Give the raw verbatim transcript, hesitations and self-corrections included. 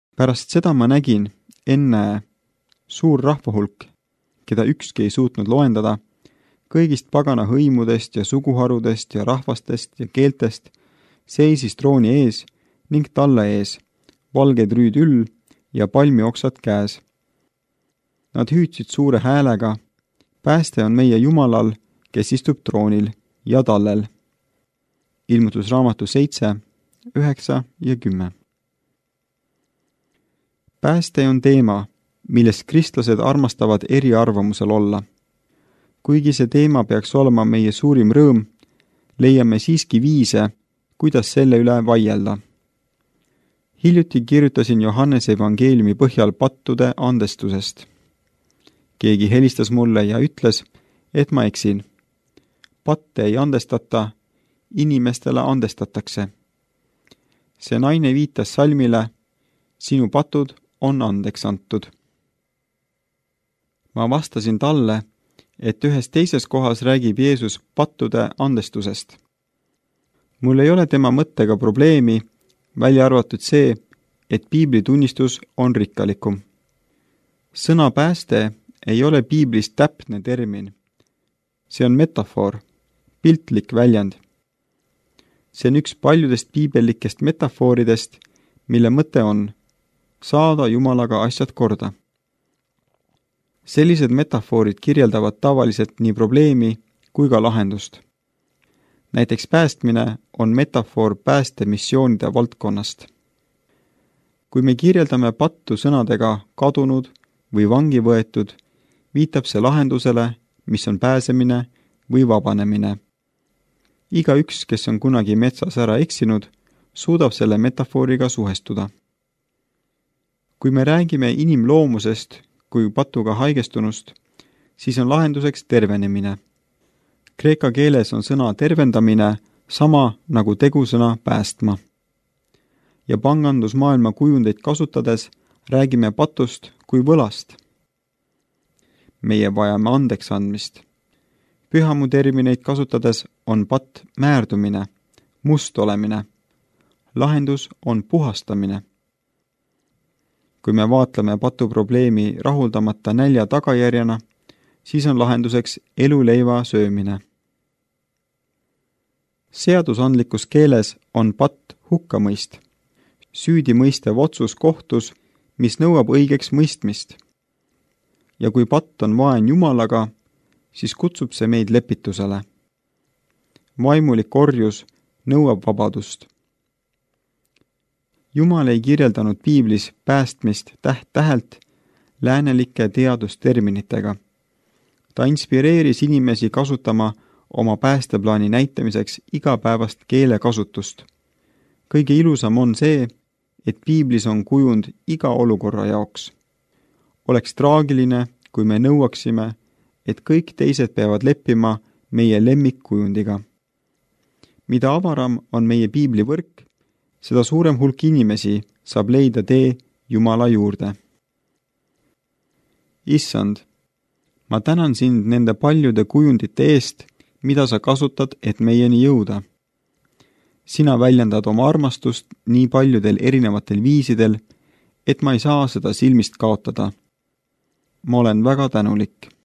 Pärast seda ma nägin enne suur rahvahulk, keda ükski ei suutnud loendada, kõigist pagana hõimudest ja suguharudest ja rahvastest ja keeltest seisis trooni ees ning talle ees, valgeid rüüd üll ja palmioksad käes. Nad hüüdsid suure häälega, pääste on meie Jumalal, kes istub troonil ja tallel. Ilmutusraamatu seitse, üheksa ja kümme. Pääste on teema, millest kristlased armastavad eriarvamusel olla. Kuigi see teema peaks olema meie suurim rõõm, leiame siiski viise, kuidas selle üle vaielda. Hiljuti kirjutasin Johannese evangeeliumi põhjal pattude andestusest. Keegi helistas mulle ja ütles, et ma eksin. Patte ei andestata, inimestele andestatakse. See naine viitas salmile, sinu patud on andeks antud. Ma vastasin talle, et ühes teises kohas räägib Jeesus pattude andestusest. Mul ei ole tema mõttega probleemi, välja arvatud see, et piibli tunnistus on rikkalikum. Sõna pääste ei ole piiblis täpne termin. See on metafoor, piltlik väljend. See on üks paljudest piibellikest metafooridest, mille mõte on saada Jumalaga asjad korda. Sellised metafoorid kirjeldavad tavaliselt nii probleemi kui ka lahendust. Näiteks päästmine on metafoor päästemissioonide valdkonnast. Kui me kirjeldame pattu sõnadega kadunud või vangi võetud, viitab see lahendusele, mis on pääsemine või vabanemine. Igaüks, kes on kunagi metsas ära eksinud, suudab selle metafooriga suhestuda. Kui me räägime inimloomusest kui patuga haigestunust, siis on lahenduseks tervenemine. Kreeka keeles on sõna tervendamine sama nagu tegusõna päästma. Ja pangandusmaailma kujundeid kasutades räägime patust kui võlast. Meie vajame andeks andmist. Pühamu termineid kasutades on patt määrdumine, must olemine. Lahendus on puhastamine. Kui me vaatleme patu probleemi rahuldamata nälja tagajärjena, siis on lahenduseks eluleiva söömine. Seadusandlikus keeles on patt hukkamõist, süüdimõistev otsus kohtus, mis nõuab õigeks mõistmist. Ja kui patt on vaen Jumalaga, siis kutsub see meid lepitusele. Vaimulik orjus nõuab vabadust. Jumal ei kirjeldanud piiblis päästmist täht-tähelt läänelike teadusterminitega. Ta inspireeris inimesi kasutama oma päästeplaani näitamiseks igapäevast keelekasutust. Kõige ilusam on see, et piiblis on kujund iga olukorra jaoks. Oleks traagiline, kui me nõuaksime, et kõik teised peavad leppima meie lemmikkujundiga. Mida avaram on meie piibli võrk, seda suurem hulk inimesi saab leida tee Jumala juurde. Issand, ma tänan sind nende paljude kujundite eest, mida sa kasutad, et meieni jõuda. Sina väljendad oma armastust nii paljudel erinevatel viisidel, et ma ei saa seda silmist kaotada. Ma olen väga tänulik.